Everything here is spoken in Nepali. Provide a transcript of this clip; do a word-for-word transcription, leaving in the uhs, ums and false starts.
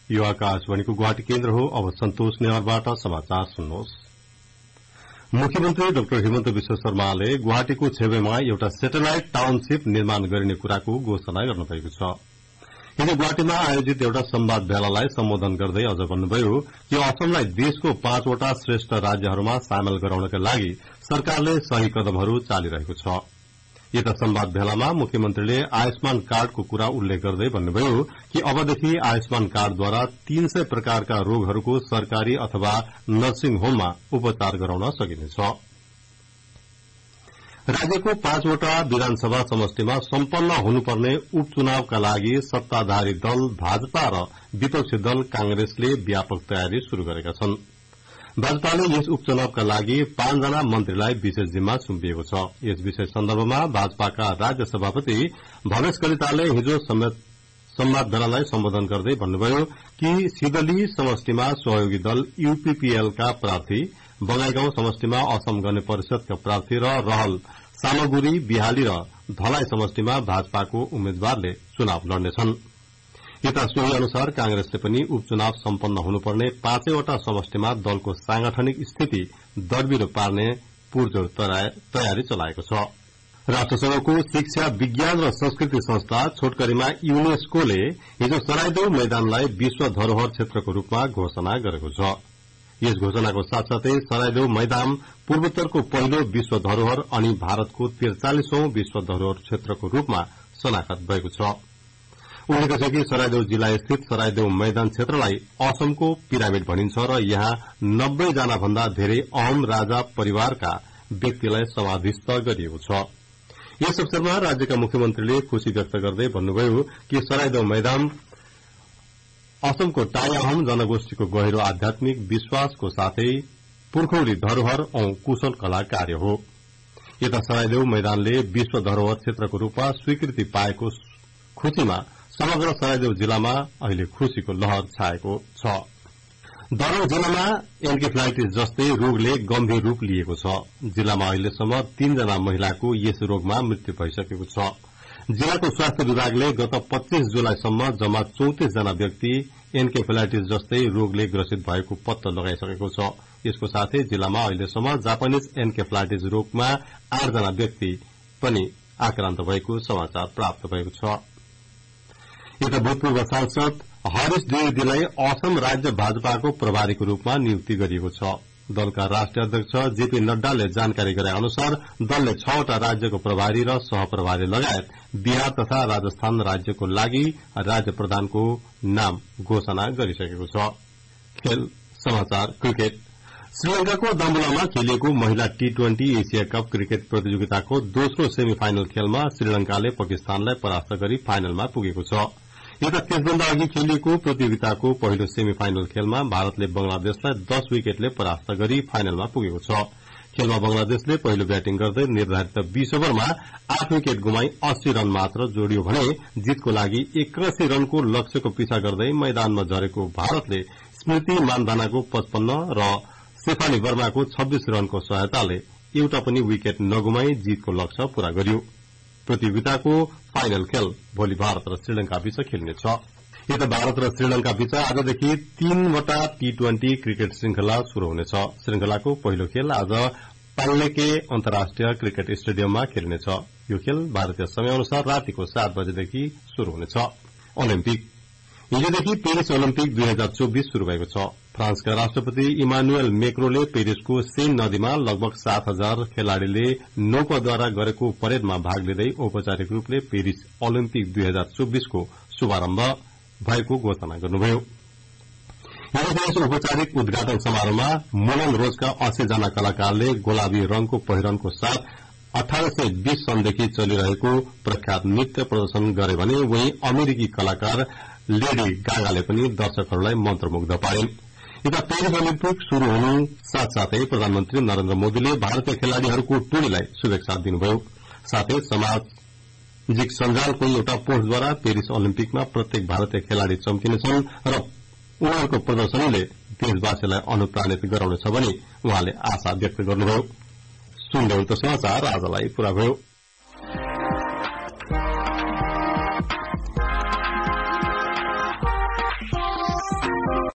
यो आकाशवाणीको गुवाहाटी केन्द्र हो। अब सन्तोष नेवारबाट समाचार सुन्नुहोस्। मुख्यमन्त्री डाक्टर हिमन्त विश्व शर्माले गुवाहाटीको छेउमा एउटा सेटेलाइट टाउनशिप निर्माण गरिने कुराको घोषणा गर्नुभएको छ। हिजो गुवाहाटीमा आयोजित एउटा संवाद भेलालाई सम्बोधन गर्दै अझ भन्नुभयो कि असमलाई देशको पाँचवटा श्रेष्ठ राज्यहरूमा सामेल गराउनका लागि सरकारले सही कदमहरू चालिरहेको छ। यता संवाद भेलामा मुख्यमन्त्रीले आयुष्मान कार्डको कुरा उल्लेख गर्दै भन्नुभयो कि अबदेखि आयुष्मान कार्डद्वारा तीन सय प्रकारका रोगहरूको सरकारी अथवा नर्सिङ होममा उपचार गराउन सकिनेछ। राज्यको पाँचवटा विधानसभा समष्टिमा सम्पन्न हुनुपर्ने उपचुनावका लागि सत्ताधारी दल भाजपा र विपक्षी दल कांग्रेसले व्यापक तयारी शुरू गरेका छन्। भाजपाले यस उपचुनावका लागि पाँचजना मन्त्रीलाई विशेष जिम्मा सुम्पिएको छ। यस विषय सन्दर्भमा भाजपाका राज्य सभापति भवेश कलिताले हिजो संवाद भेलालाई सम्बोधन गर्दै भन्नुभयो कि सिदली समष्टिमा सहयोगी दल यूपीपीएलका प्रार्थी, बगाईगाउँ समष्टिमा असम गण परिषदका प्रार्थी र रहल सामगुरी, बिहाली र धलाई समष्टिमा भाजपाको उम्मेद्वारले चुनाव लड्नेछन्। यता सोही अनुसार कांग्रेसले पनि उपचुनाव सम्पन्न हुनुपर्ने पाँचैवटा समष्टिमा दलको सांगठनिक स्थिति दरबिरो पार्ने पुरजोर तयारी चलाएको छ। राष्ट्रसंघको शिक्षा, विज्ञान र संस्कृति संस्था छोटकरीमा युनेस्कोले हिजो सराइदेऊ मैदानलाई विश्व धरोहर क्षेत्रको रूपमा घोषणा गरेको छ। यस घोषणाको साथसाथै सराइदेऊ मैदान पूर्वोत्तरको पहिलो विश्व धरोहर अनि भारतको त्रिचालिसौं विश्व धरोहर क्षेत्रको रूपमा शनाखत भएको छ। उल्लेख छ कि सराइदेऊ जिल्ला स्थित सराइदेऊ मैदान क्षेत्रलाई असमको पिरामिड भनिन्छ र यहाँ नब्बे जना भन्दा धेरै अहम राजा परिवारका व्यक्तिलाई समाधिस्थ गरिएको छ। यस अवसरमा राज्यका मुख्यमन्त्रीले खुशी व्यक्त गर्दै भन्नुभयो कि सराइदेऊ मैदान असमको टाइअहम जनगोष्ठीको गहिरो आध्यात्मिक विश्वासको साथै पुर्खौली धरोहर औ कुशल कला कार्य हो। यता सराइदेऊ मैदानले विश्व धरोहर क्षेत्रको रूपमा स्वीकृति पाएको खुशीमा समग्र सराइदेऊ जिल्लामा अहिले खुशीको लहर छाएको छ। दरङ जिल्लामा एन्केफ्लाइटिस जस्तै रोगले गम्भीर रूप लिएको छ। जिल्लामा अहिलेसम्म तीनजना महिलाको यस रोगमा मृत्यु भइसकेको छ। जिल्लाको स्वास्थ्य विभागले गत पच्चीस जुलाईसम्म जम्मा चौतिस जना व्यक्ति एन्केफेलाइटिस जस्तै रोगले ग्रसित भएको पत्तो लगाइसकेको छ। यसको साथै जिल्लामा अहिलेसम्म जापानिज एन्केफेलाइटिस रोगमा आठजना व्यक्ति पनि आक्रान्त भएको समाचार प्राप्त भएको छ। यता भूतपूर्व सांसद हरीश द्विवेदीलाई असम राज्य भाजपाको प्रभारीको रूपमा नियुक्ति गरिएको छ। दलका राष्ट्रिय अध्यक्ष जेपी नड्डाले जानकारी गरे अनुसार दलले छवटा राज्यको प्रभारी र सहप्रभारी लगायत बिहार तथा राजस्थान राज्यको लागि राज्य प्रधानको नाम घोषणा गरिसकेको छ। खेल समाचार। क्रिकेट। श्रीलंकाको दम्बुलामा खेलिएको महिला T twenty Asia cup cricket प्रतियोगिताको दोस्रो सेमी फाइनल खेलमा श्रीलंकाले पाकिस्तानलाई परास्त गरी फाइनलमा पुगेको छ। यता त्यसभन्दा अघि खेलिएको प्रतियोगिताको पहिलो सेमी फाइनल खेलमा भारतले बंगलादेशलाई दस विकेटले परास्त गरी फाइनलमा पुगेको छ। खेलमा बंगलादेशले पहिलो ब्याटिङ गर्दै निर्धारित बीस ओभरमा आठ विकेट गुमाई अस्सी रन मात्र जोडियो भने जितको लागि एकासी रनको लक्ष्यको पिछा गर्दै मैदानमा झरेको भारतले स्मृति मानधानाको पचपन्न र शेफाली वर्माको छब्बीस रनको सहायताले एउटा पनि विकेट नगुमाई जितको लक्ष्य पूरा गर्यो। प्रतियोगिताको फाइनल खेल भोलि भारत र श्रीलंका बीच खेलिनेछ। यता भारत र श्रीलंका बीच आजदेखि तीनवटा टी ट्वेन्टी क्रिकेट श्रृंखला शुरू हुनेछ। श्रृंखलाको पहिलो खेल आज पाल्लेके अन्तर्राष्ट्रिय क्रिकेट स्टेडियममा खेलिनेछ। यो खेल भारतीय समय अनुसार रातिको सात बजेदेखि शुरू हुनेछ। ओलम्पिक। हिजोदेखि पेरिस ओलम्पिक दुई हजार चौबिस शुरू भएको छ। फ्रान्सका राष्ट्रपति इमानुएल मेक्रोले पेरिसको सेन नदीमा लगभग सात हजार खेलाड़ीले नौकाद्वारा गरेको परेडमा भाग लिँदै औपचारिक रूपले पेरिस ओलम्पिक दुई हजार चौबिसको शुभारम्भ भएको घोषणा गर्नुभयो। यस औपचारिक उद्घाटन समारोहमा मोलन रोजका अस्सी जना कलाकारले गुलाबी रंगको पहिरनको साथ अठारह सय बीस सनदेखि चलिरहेको प्रख्यात नृत्य प्रदर्शन गरे भने वहीं अमेरिकी कलाकार लेडी गागाले पनि दर्शकहरूलाई मन्त्रमुग्ध पारिन्। यता पेरिस ओलम्पिक शुरू हुनु साथसाथै प्रधानमन्त्री नरेन्द्र मोदीले भारतीय खेलाड़ीहरूको टोलीलाई शुभेच्छा दिनुभयो। साथै सामाजिक सञ्जालको एउटा पोस्टद्वारा पेरिस ओलम्पिकमा प्रत्येक भारतीय खेलाड़ी चम्किनेछन् र उनीहरूको प्रदर्शनले देशवासीलाई अनुप्राणित गराउनेछ भनी उहाँले आशा व्यक्त गर्नुभयो। सुन्दै त समाचार आजलाई पूरा भयो।